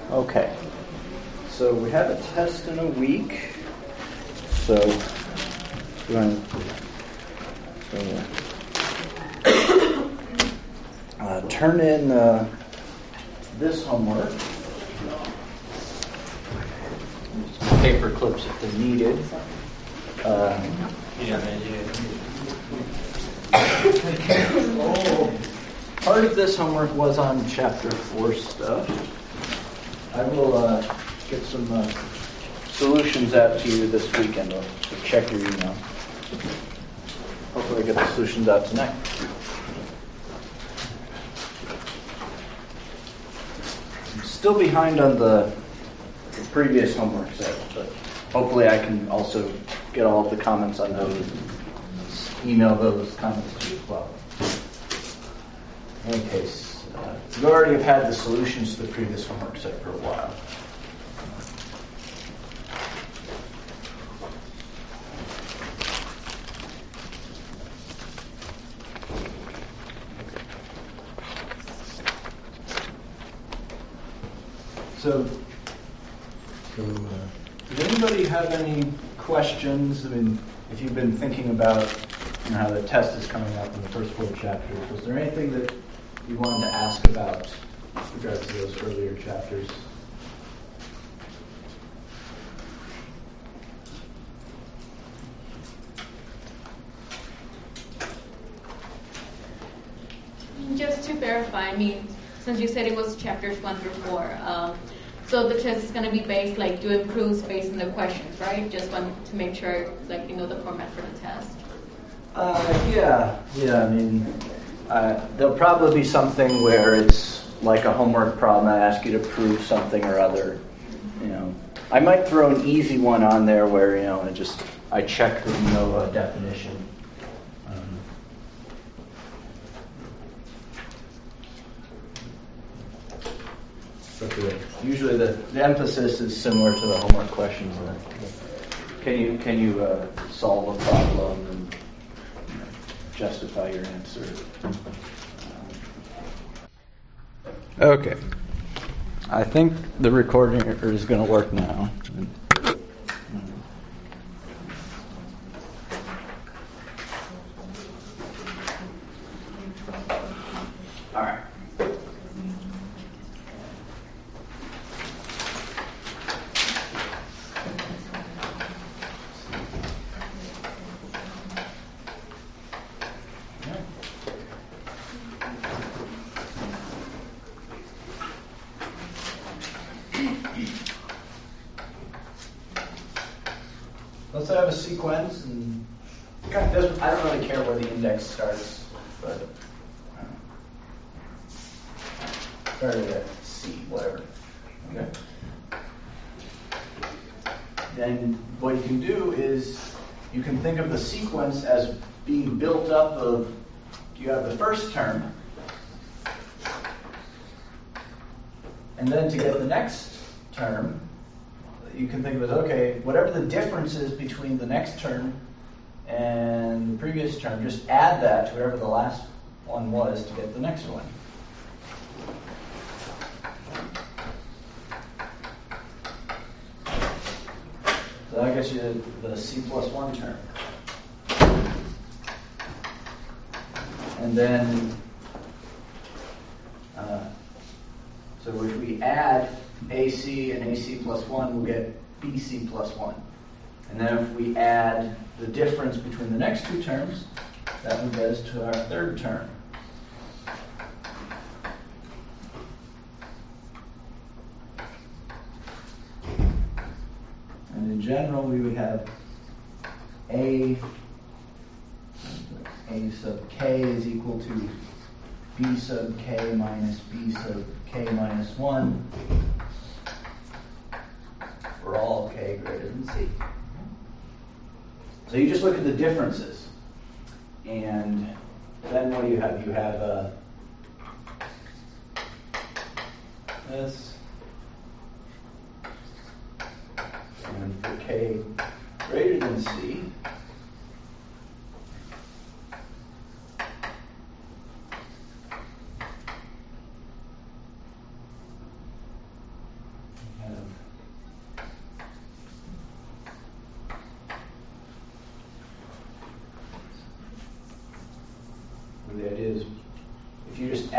Okay, so we have a test in a week. So we're going to turn in this homework. Paper clips if they're needed. Part of this homework was on Chapter 4 stuff. I will get some solutions out to you this weekend. I'll check your email. Hopefully I get the solutions out tonight. I'm still behind on the previous homework set, but hopefully I can also get all of the comments on those, email those comments to you as well. In any case, you already have had the solutions to the previous homework set for a while. So does anybody have any questions? I mean, if you've been thinking about how the test is coming up in the first 4 chapters, was there anything that you wanted to ask about with regards to those earlier chapters? Just to verify, I mean, since you said it was chapters 1 through 4, so the test is going to be based, like, doing proofs based on the questions, right? Just want to make sure, like, you know the format for the test. Yeah. I mean, there'll probably be something where it's like a homework problem. I ask you to prove something or other. I might throw an easy one on there where I check that you know a definition. But usually the emphasis is similar to the homework questions. Can you solve a problem and justify your answer? Okay. I think the recording is going to work now. All right. Let's have a sequence, and I don't really care where the index starts, but started at C, whatever. Okay. Then what you can do is you can think of the sequence as being built up of, you have the first term, and then to get the next term, you can think of it as, okay, whatever the difference is between the next term and the previous term, just add that to whatever the last one was to get the next one. So that gets you the C plus 1 term. And then, so if we add AC and AC plus 1, we'll get BC plus 1. And then if we add the difference between the next 2 terms, that will get us to our third term. And in general, we would have A sub k is equal to B sub k minus B sub k minus 1 for all k greater than C. So you just look at the differences. And then what do you have? You have this. And for k greater than C,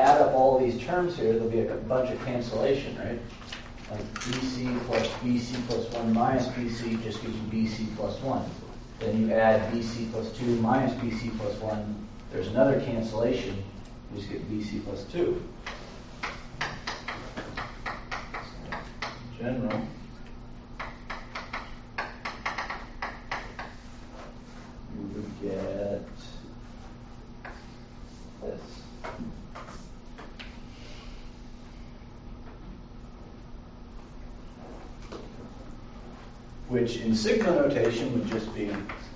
add up all these terms here, there'll be a bunch of cancellation, right? Like BC plus BC plus 1 minus BC just gives you BC plus 1. Then you add BC plus 2 minus BC plus 1. There's another cancellation. You just get BC plus 2. General. You would get this. Which in sigma notation would just be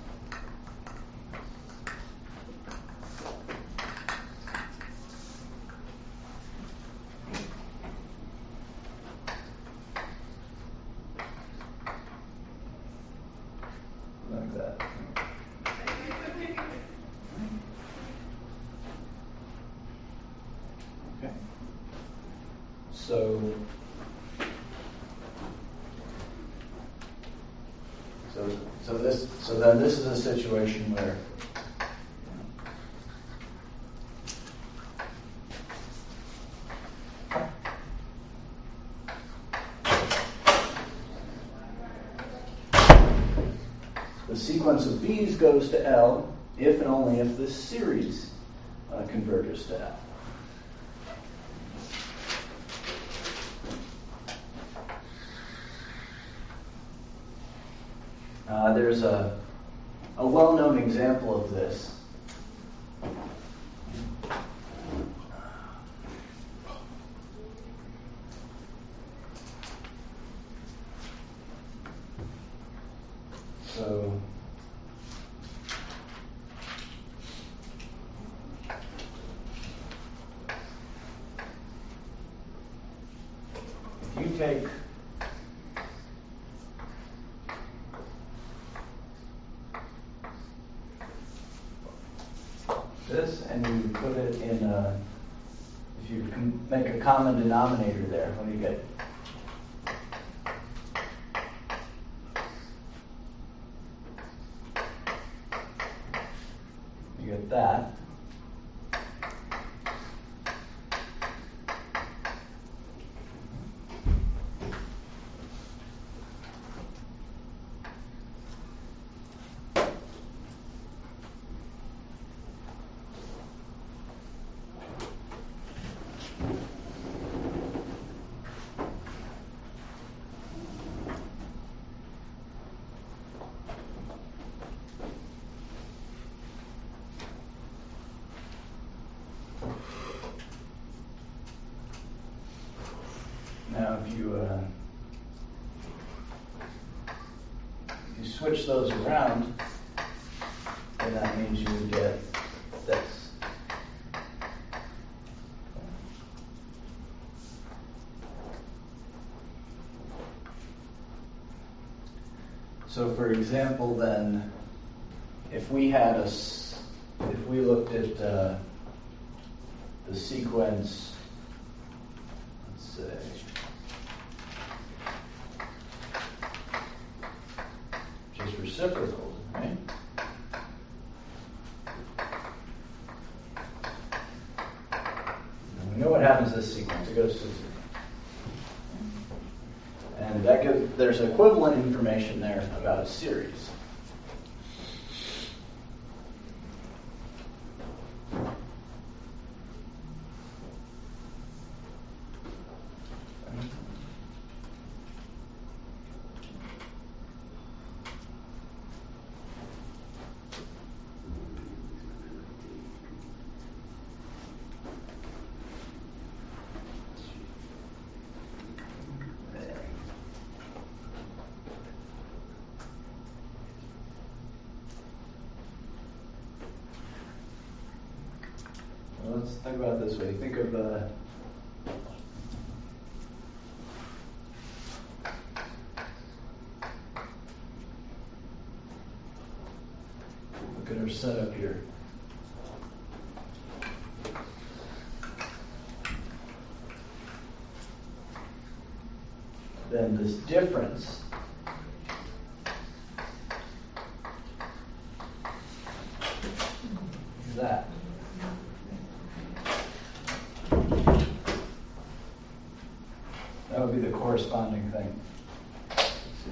like that. Okay. So then this is a situation where the sequence of B's goes to L if and only if this series converges to L. There's a well-known example of this. So if you take this and you put it in if you can make a common denominator there, what do you get? You get that. Now, if you switch those around, then that means you would get this. So, for example, then, if we looked at the sequence, let's say. Reciprocal, right? And we know what happens to this sequence. It goes to 0. And there's equivalent information there about a series. Let's think about it this way. Think of look at our setup here. Then this difference is that. That would be the corresponding thing. Let's see.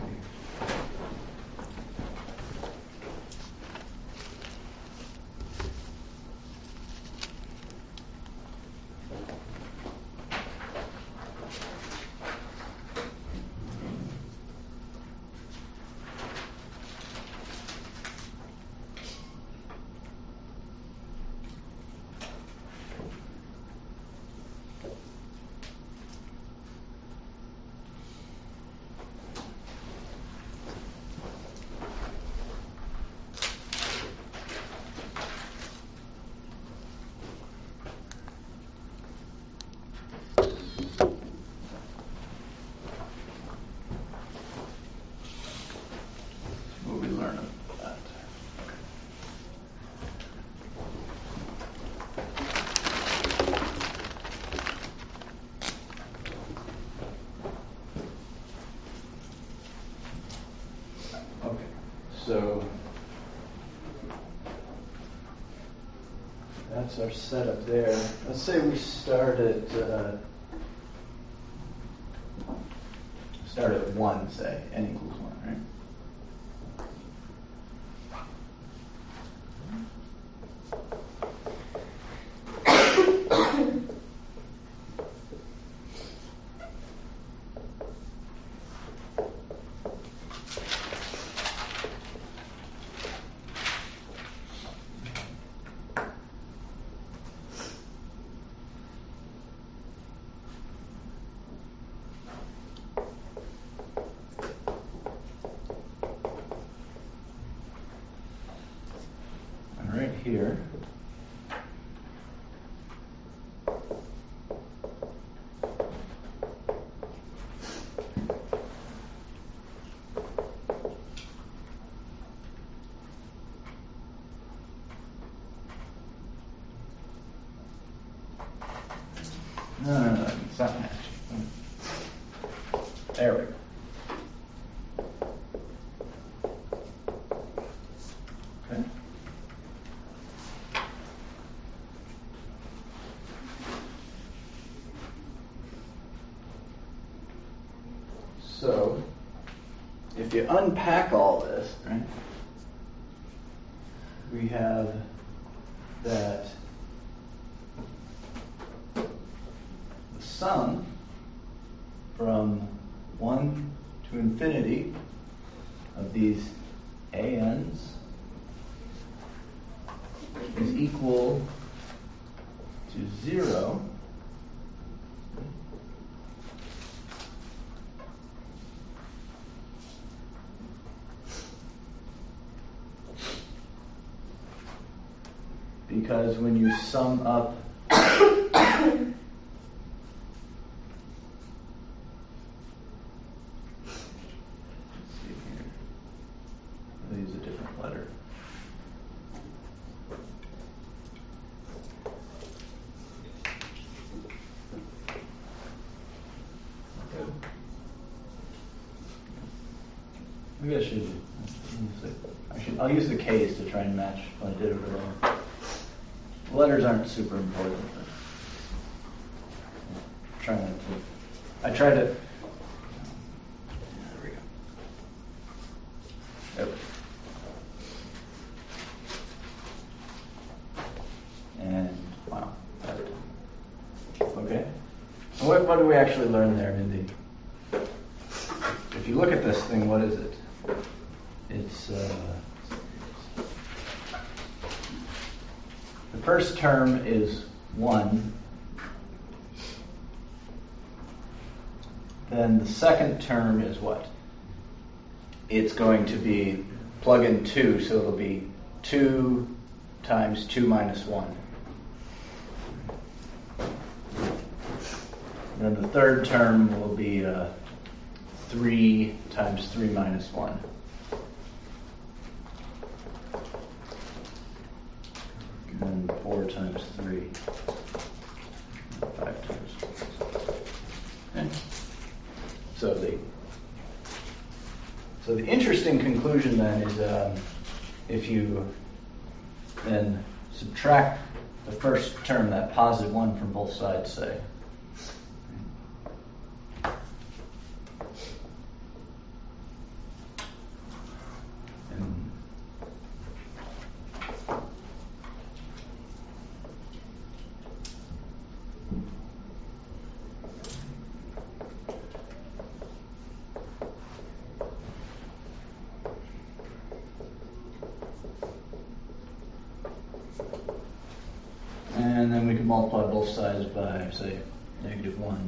What we learn about that. Okay, so that's our setup there. Let's say we start at 1, say, n equals 1, right? And right here, no, it's not matching. There we go. Okay. So, if you unpack all this, right, we have that the sum from 1 to infinity of these ANs is equal to 0 because when you sum up maybe I'll use the K's to try and match what I did over there. The letters aren't super important, but I try to. There we go. There we go. And wow. Okay. So what do we actually learn there, Mindy? If you look at this thing, what is it? It's the first term is 1. Then the second term is what? It's going to be plug in 2, so it'll be 2 times 2 minus 1. And then the third term will be 3 times 3 minus 1. And then 4 times 3. 5 times 4. Okay. So the interesting conclusion then is if you then subtract the first term, that positive 1 from both sides, say, And then we can multiply both sides by, say, -1.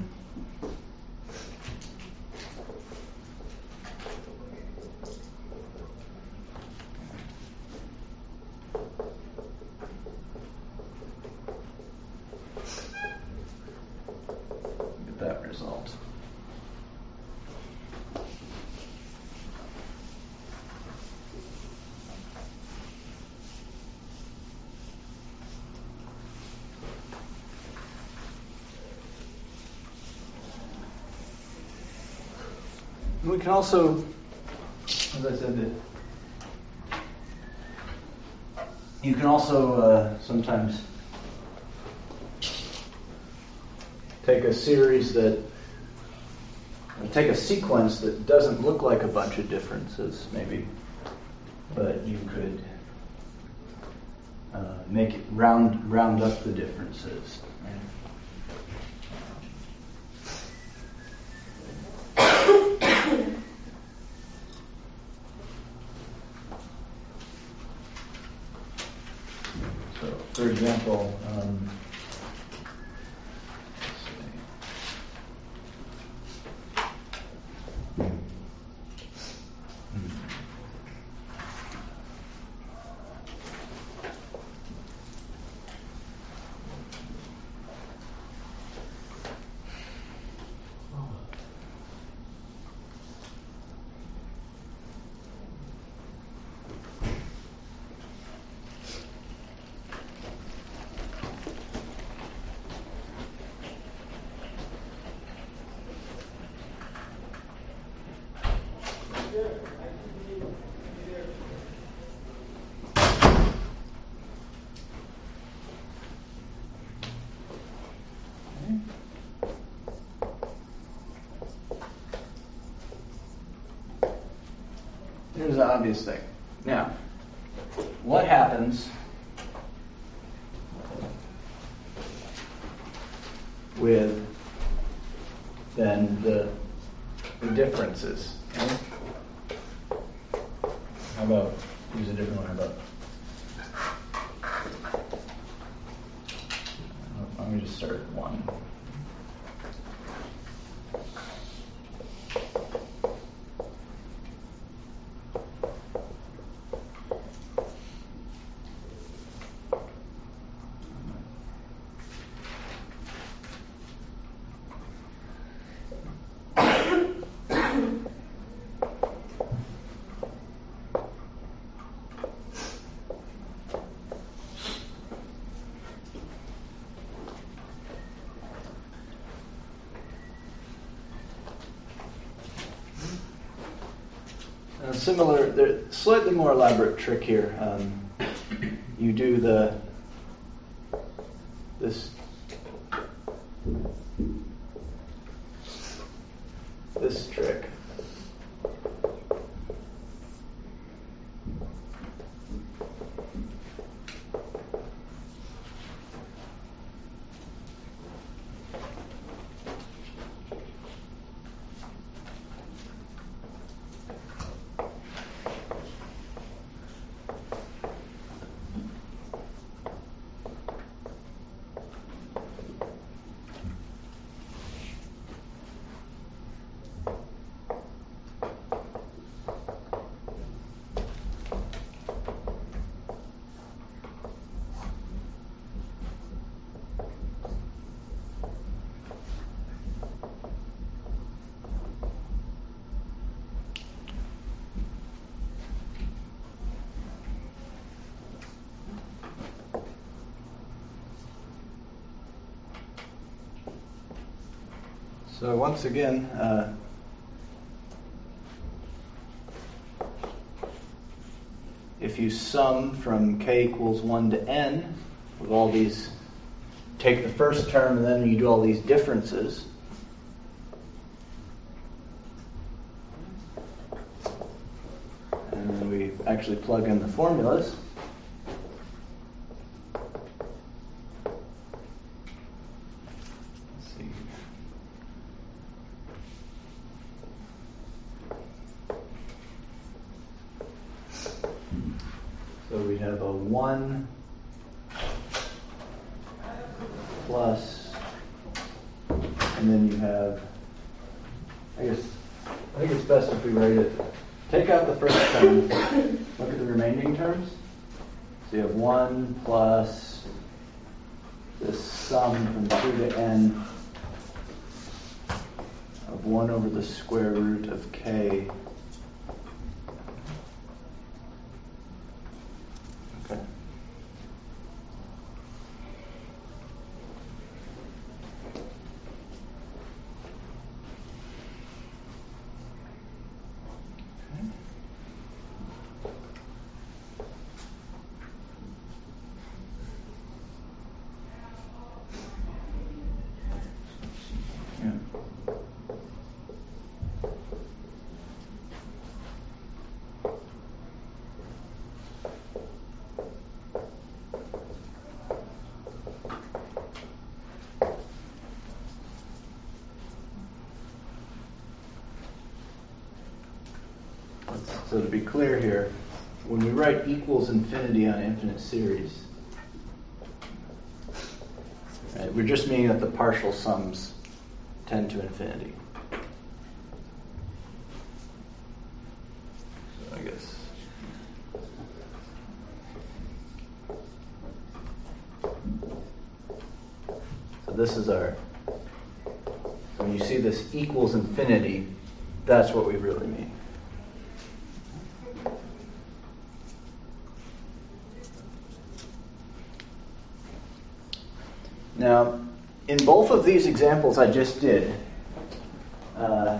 Get that result. We can also, as I said, you can also sometimes take a series take a sequence that doesn't look like a bunch of differences, maybe, but you could make it round up the differences. Right? So, for example, here's the obvious thing. Now, what happens with then the differences? Right? How about use a different one? How about let me just start at 1. Similar, there's slightly more elaborate trick here. You do this trick. So once again, if you sum from k equals 1 to n with all these, take the first term and then you do all these differences, and then we actually plug in the formulas. So we have a 1 plus, and then you have, I think it's best if we write it, take out the first term, look at the remaining terms. So you have 1 plus this sum from 2 to n of 1 over the square root of k. Okay. Yeah. So to be clear here, when we write equals infinity on infinite series, right, we're just meaning that the partial sums tend to infinity. So I guess. So this is our, when you see this equals infinity, that's what we really mean. Now, in both of these examples I just did, right,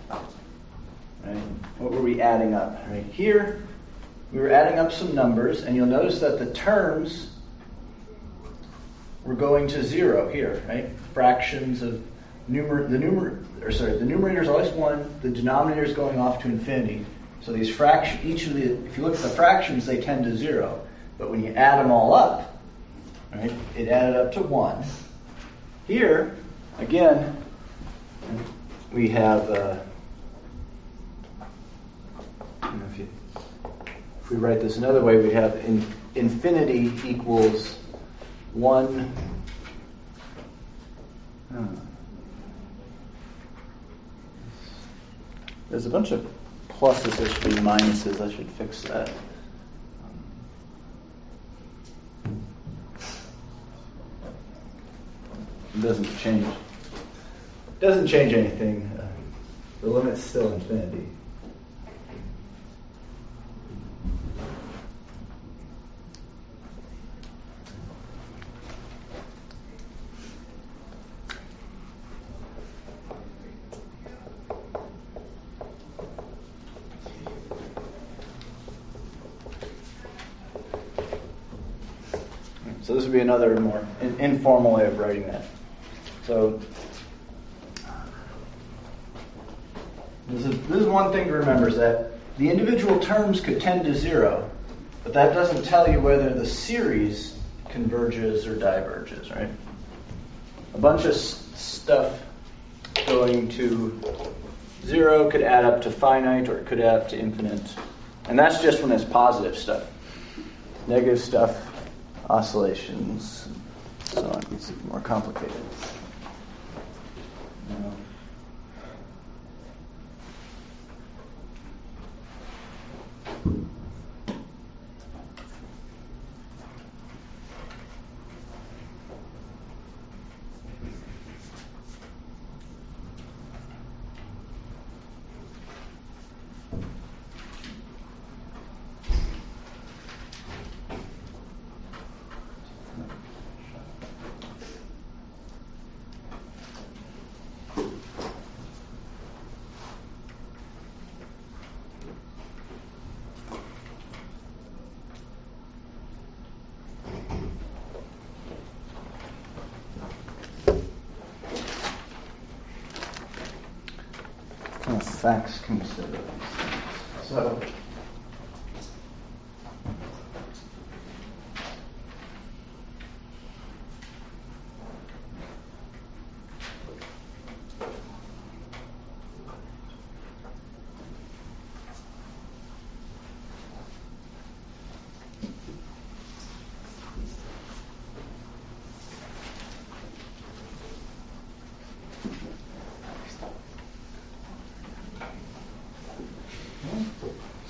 what were we adding up? Right here, we were adding up some numbers, and you'll notice that the terms were going to 0 here, right? Fractions of the numerator is always 1, the denominator is going off to infinity. So these fractions, if you look at the fractions, they tend to 0. But when you add them all up, right, it added up to 1. Here, again, we have, if we write this another way, we have infinity equals 1. There's a bunch of pluses, there should be minuses, I should fix that. It doesn't change anything. The limit's still infinity. So this would be another more informal way of writing that. So this is one thing to remember, is that the individual terms could tend to 0, but that doesn't tell you whether the series converges or diverges, right? A bunch of stuff going to 0 could add up to finite, or it could add up to infinite. And that's just when it's positive stuff. Negative stuff, oscillations, so on. It's more complicated. Facts considered. So,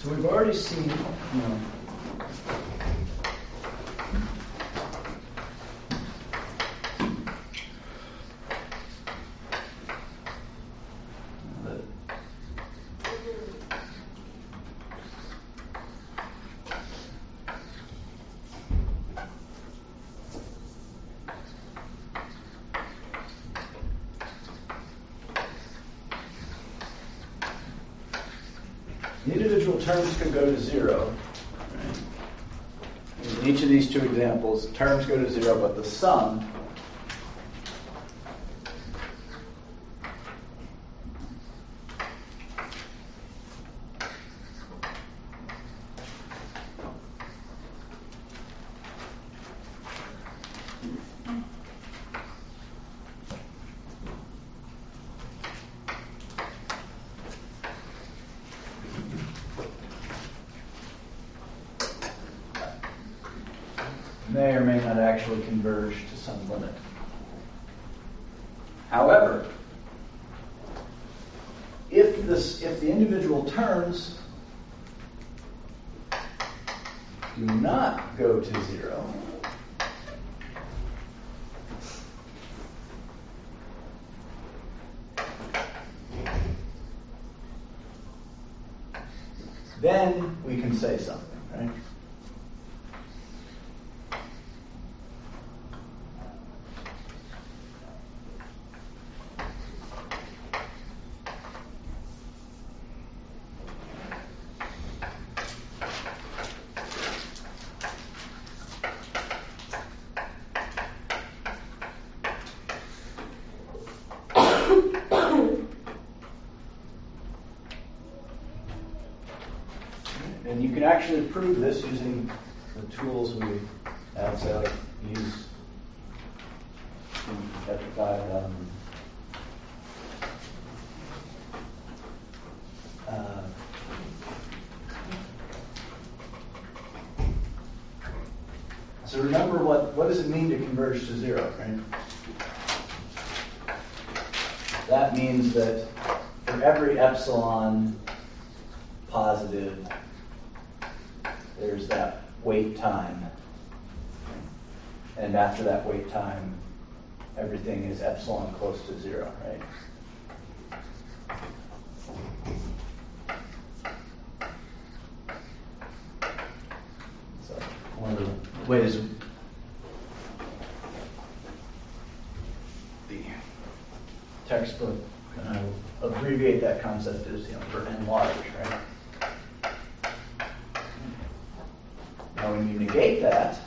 So we've already seen, that the individual terms can go to 0. Right? In each of these two examples, terms go to 0, but the sum may or may not actually converge to some limit. However, if the individual terms do not go to 0, then we can say something, right? And you can actually prove this using the tools we have. So use Petrified. So remember, what does it mean to converge to 0, right? That means that for every epsilon positive, there's that wait time. And after that wait time, everything is epsilon close to 0, right? So one of the ways the textbook abbreviate that concept is, for n large, right? Now when you negate that,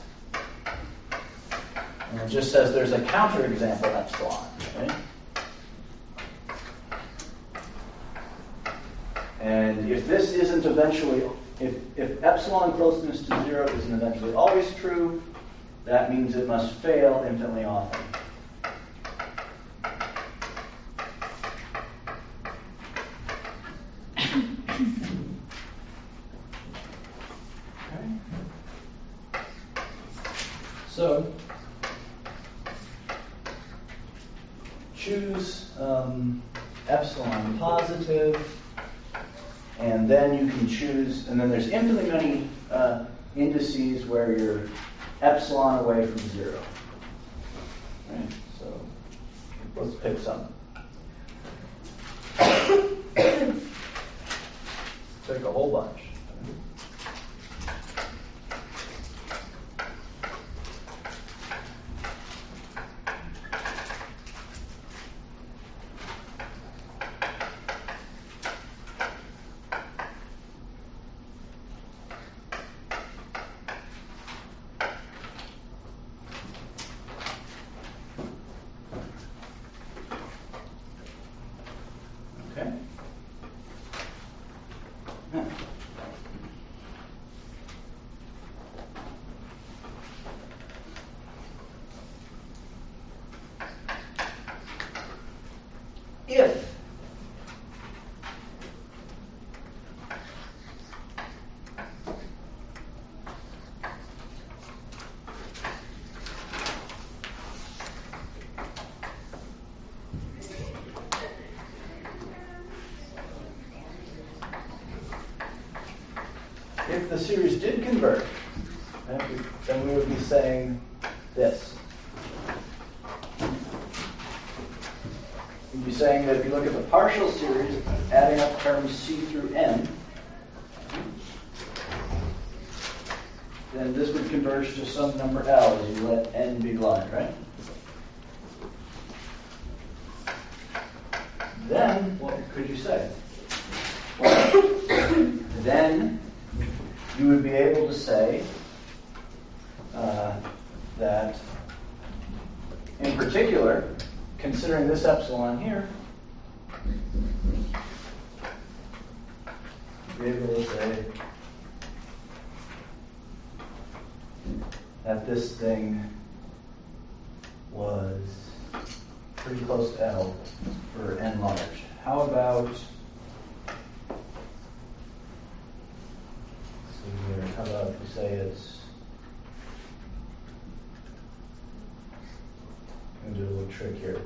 and it just says there's a counterexample epsilon, right? And if this isn't eventually, if epsilon closeness to 0 isn't eventually always true, that means it must fail infinitely often. Okay. So choose epsilon positive, and then you can choose, and then there's infinitely many indices where you're epsilon away from 0. Right? So let's pick some. Pick a whole bunch. Okay. if the series did converge, then we would be saying this. We'd be saying that if you look at the partial series, adding up terms c through n, then this would converge to some number L as you let n be line, right? Then, what could you say? Then you would be able to say that, in particular, considering this epsilon here, be able to say that this thing was pretty close to L for n large. How about, how about if we say it's, I'm going to do a little trick here.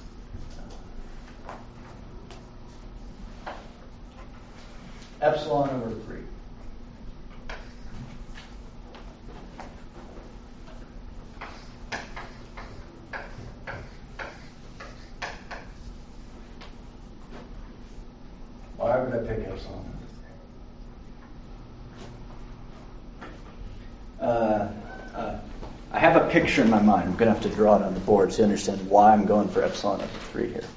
Epsilon over 3. Why would I pick epsilon over 3? I have a picture in my mind. I'm going to have to draw it on the board to understand why I'm going for epsilon over 3 here.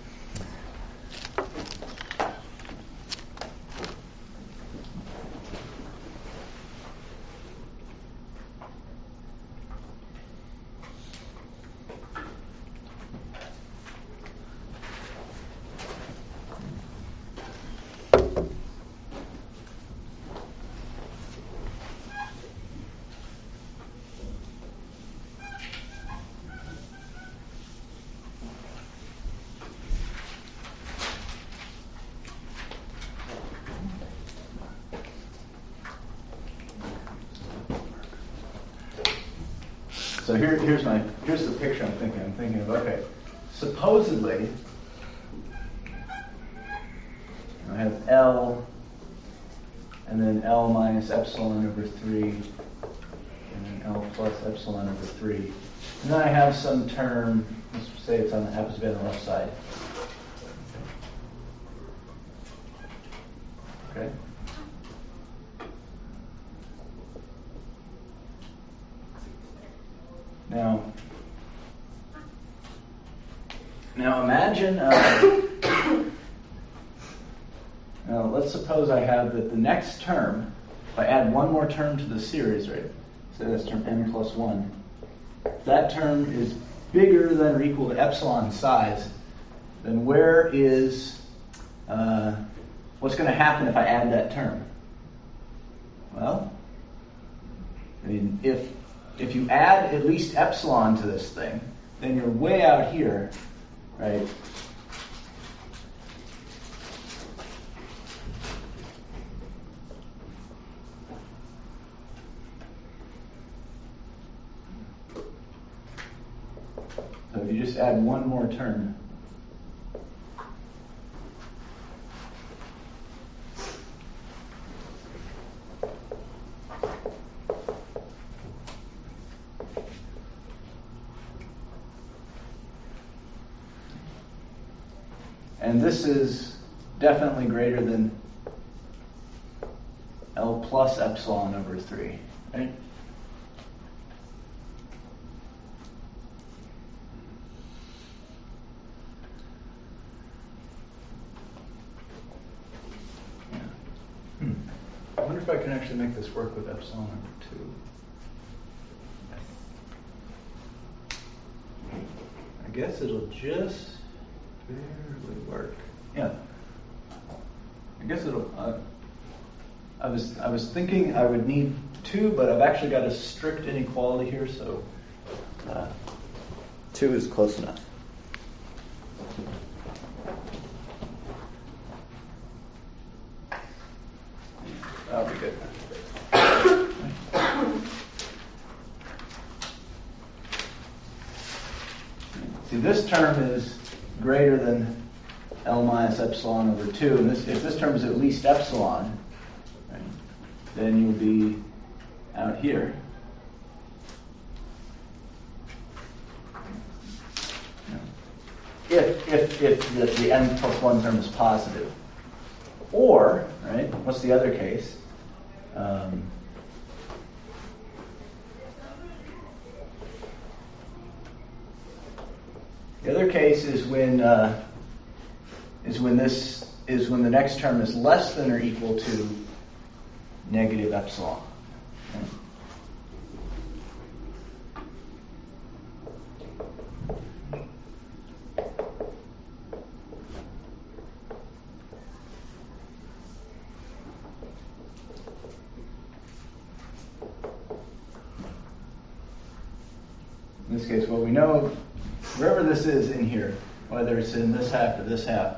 So here's the picture I'm thinking. I'm thinking of, okay, supposedly I have L and then L minus epsilon over 3 and then L plus epsilon over 3. And then I have some term, let's say it's happens to be on the left side. Okay. Now imagine, now let's suppose I have that the next term, if I add one more term to the series, right, say that's term n plus 1, that term is bigger than or equal to epsilon size, then where is, what's going to happen if I add that term? Well, I mean, if you add at least epsilon to this thing, then you're way out here, right? So if you just add one more term, and this is definitely greater than L plus epsilon over 3, right? I wonder if I can actually make this work with epsilon over 2. I guess it'll just barely work. Yeah. I guess it'll. I was thinking I would need 2, but I've actually got a strict inequality here, so 2 is close enough. That'll be good. See, this term is greater than L minus epsilon over 2, and if this term is at least epsilon, right, then you'll be out here. If the n plus 1 term is positive. Or, right, what's the other case? The other case is when the next term is less than or equal to negative epsilon. Okay? In this case, well, we know wherever this is in here, whether it's in this half or this half,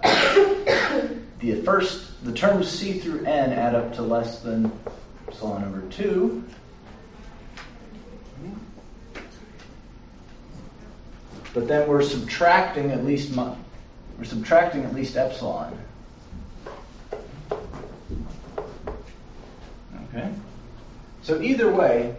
the terms c through n add up to less than epsilon over 2. But then we're subtracting at least epsilon. Okay. So either way,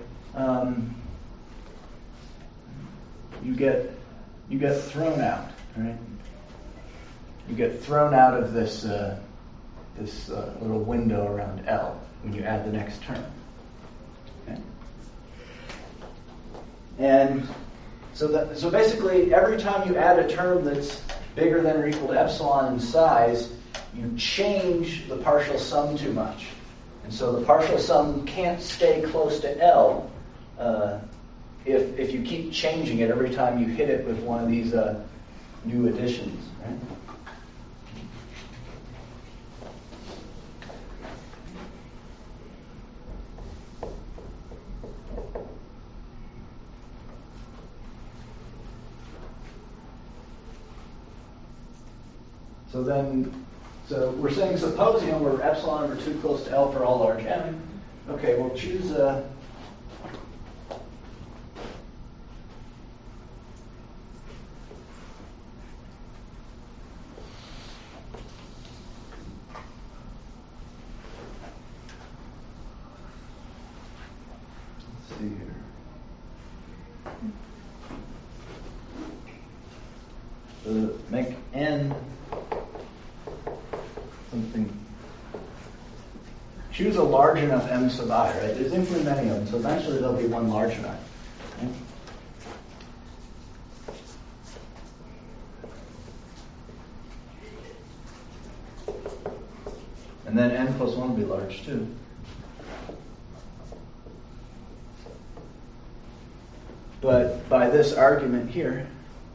you get thrown out, right? You get thrown out of this little window around L when you add the next term. Okay? And so basically, every time you add a term that's bigger than or equal to epsilon in size, you change the partial sum too much, and so the partial sum can't stay close to L. If you keep changing it every time you hit it with one of these new additions, right? So we're saying supposing we're epsilon over 2 close to L for all large m. Okay, we'll choose a. Let's see here. So make n something. Choose a large enough m sub I, right? There's infinitely many of them, so eventually there'll be one large enough. Okay? And then n plus 1 will be large too. But by this argument here,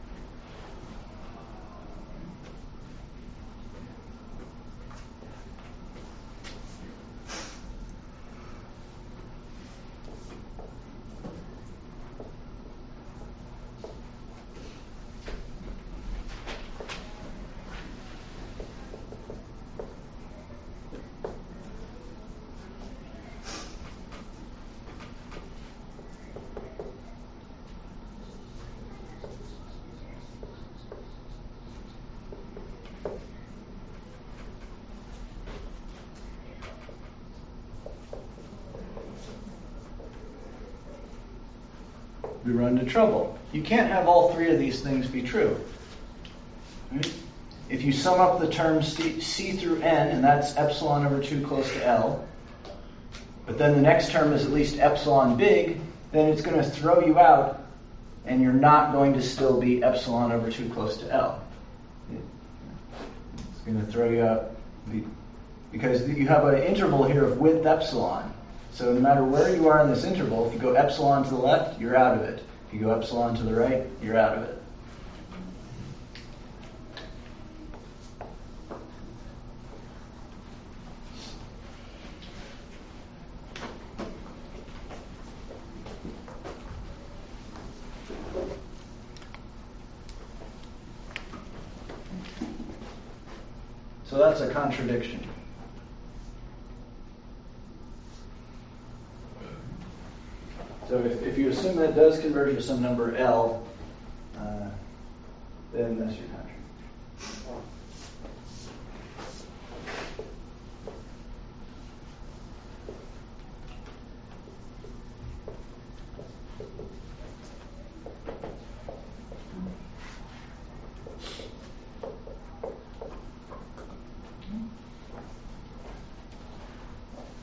we run into trouble. You can't have all three of these things be true. Right? If you sum up the terms c through n, and that's epsilon over 2 close to L, but then the next term is at least epsilon big, then it's going to throw you out, and you're not going to still be epsilon over 2 close to L. It's going to throw you out because you have an interval here of width epsilon. So no matter where you are in this interval, if you go epsilon to the left, you're out of it. If you go epsilon to the right, you're out of it. So that's a contradiction. So if you assume that it does converge to some number L, then that's your contradiction.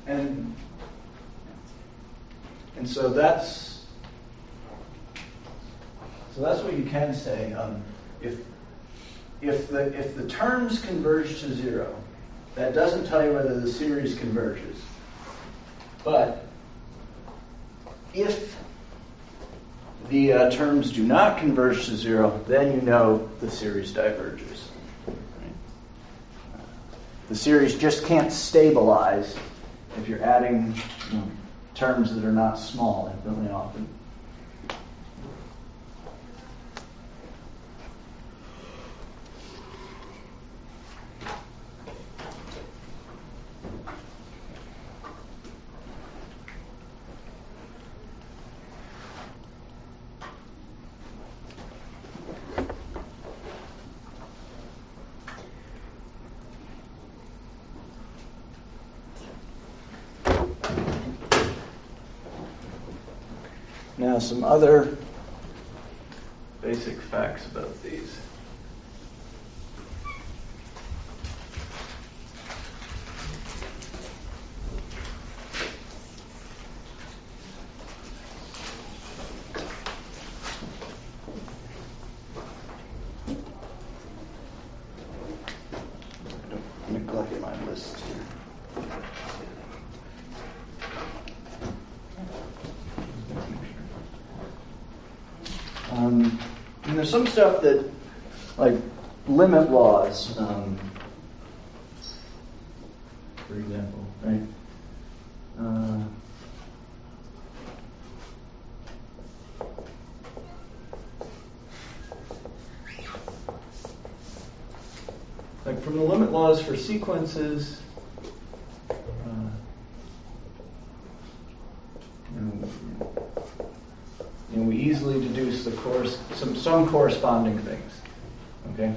And so that's what you can say. If the terms converge to 0, that doesn't tell you whether the series converges. But if the terms do not converge to 0, then you know the series diverges. Right? The series just can't stabilize if you're adding terms that are not small infinitely often. Now, some other basic facts about these. Don't neglect my list here. And there's some stuff that, like limit laws, for example, right? Like from the limit laws for sequences, we easily deduce the some corresponding things. Okay.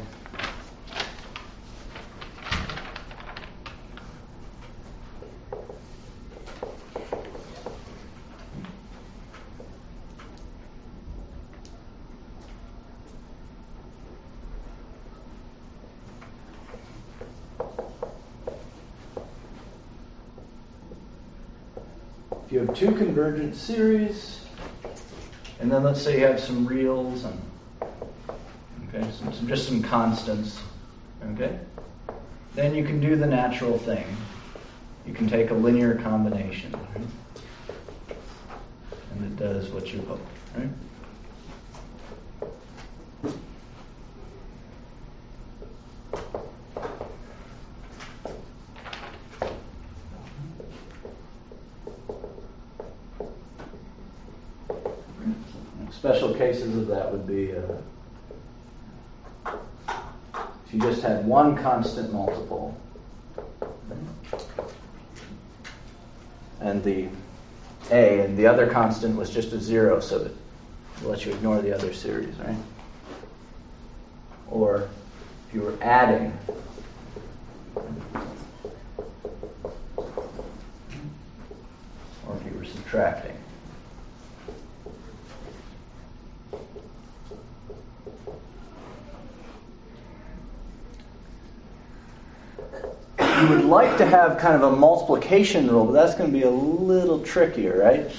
If you have two convergent series, and then let's say you have some reals and just some constants, okay? Then you can do the natural thing. You can take a linear combination, right? And it does what you hope, right? Special cases of that would be if you just had one constant multiple and the A and the other constant was just a 0, so that it lets you ignore the other series, right? Or if you were adding, or if you were subtracting. You would like to have kind of a multiplication rule, but that's going to be a little trickier, right?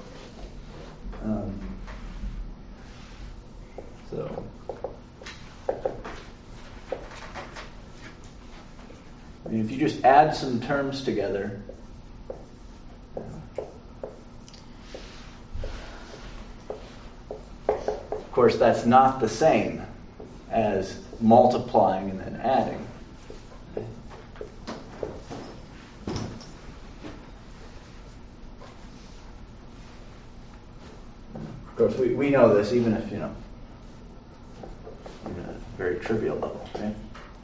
If you just add some terms together, of course, that's not the same as multiplying and then adding. Of course, we know this even if, in a very trivial level, right?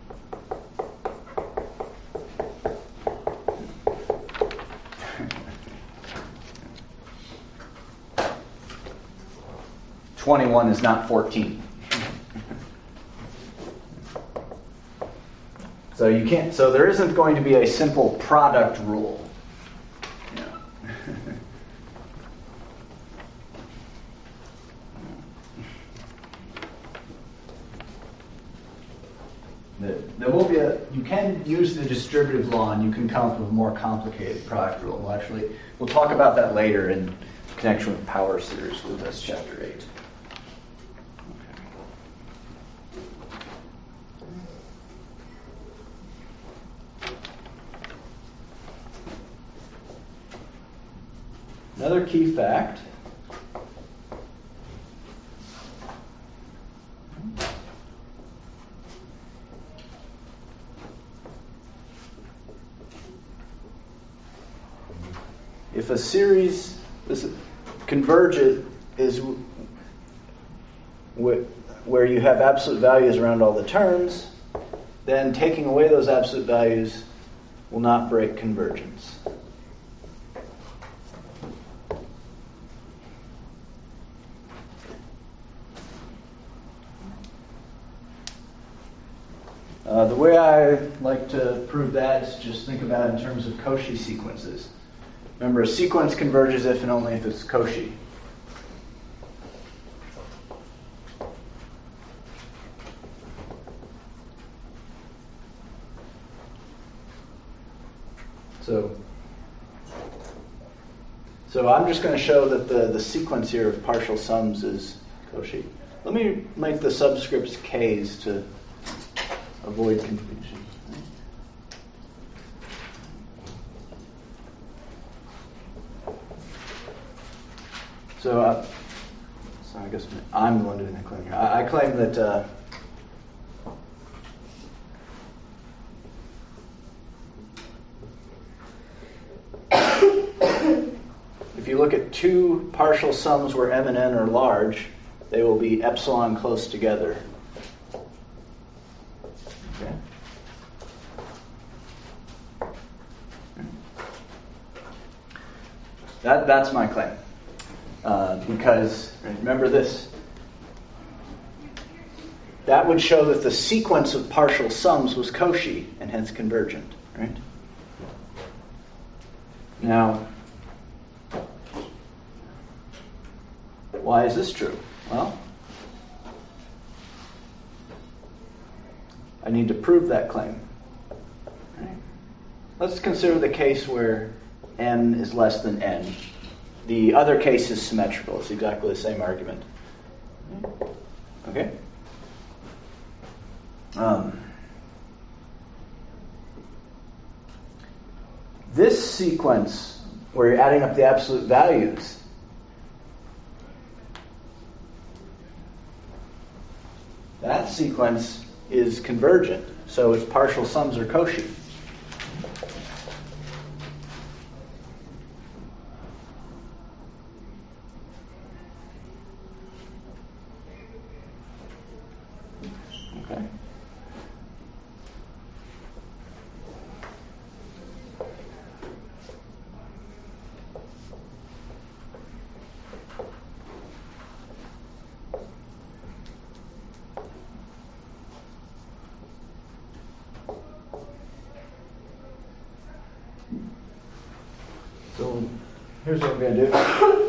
$21 is not 14. So you can't. So there isn't going to be a simple product rule. There will be you can use the distributive law and you can come up with a more complicated product rule. We'll talk about that later in connection with power series with this chapter 8. Another key fact. If a series convergent is where you have absolute values around all the terms, then taking away those absolute values will not break convergence. The way I like to prove that is just think about it in terms of Cauchy sequences. Remember, a sequence converges if and only if it's Cauchy. So I'm just going to show that the sequence here of partial sums is Cauchy. Let me make the subscripts k's to avoid confusion. So I guess I'm the one doing the claim here. I claim that if you look at two partial sums where m and n are large, they will be epsilon close together. Okay. That's my claim. Because, remember this, that would show that the sequence of partial sums was Cauchy and hence convergent, right? Now, why is this true? Well, I need to prove that claim. Right? Let's consider the case where m is less than n. The other case is symmetrical. It's exactly the same argument. Okay? This sequence, where you're adding up the absolute values, that sequence is convergent. So its partial sums are Cauchy. So here's what I'm going to do.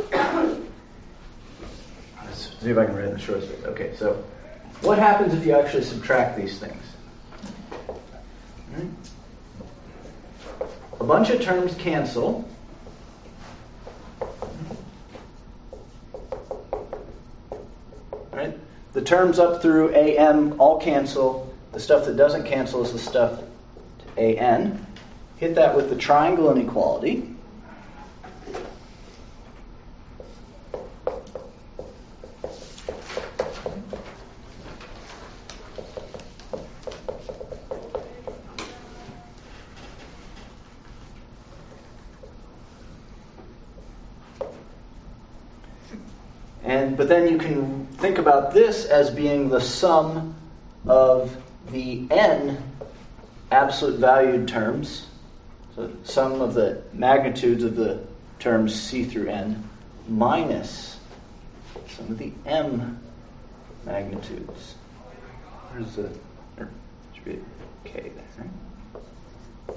Let's see if I can read the short story. Okay, so what happens if you actually subtract these things? A bunch of terms cancel. Right? The terms up through AM all cancel. The stuff that doesn't cancel is the stuff to AN. Hit that with the triangle inequality. But then you can think about this as being the sum of the n absolute valued terms, so sum of the magnitudes of the terms c through n, minus some of the m magnitudes. Where's the, there should be a k there, right?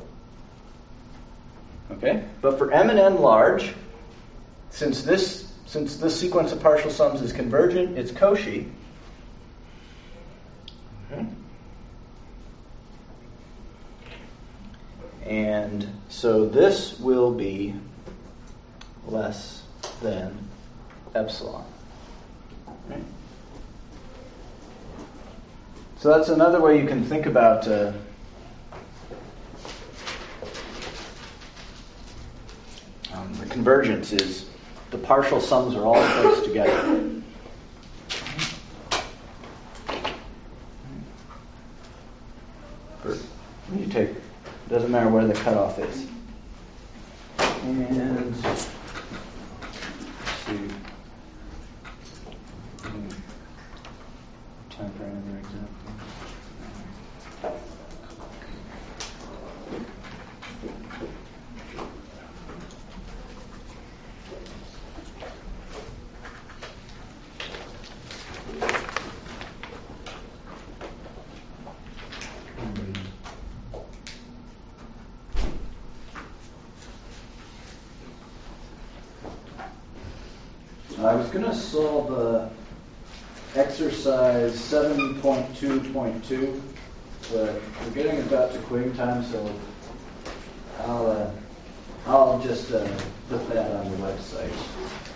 Okay, but for m and n large, since this sequence of partial sums is convergent, it's Cauchy. Okay. And so this will be less than epsilon. Right? So that's another way you can think about the convergence is the partial sums are all close together. You take, doesn't matter where the cutoff is. And let's see. Time for another example. I was going to solve exercise 7.2.2, but we're getting about to quizzing time, so I'll just put that on the website.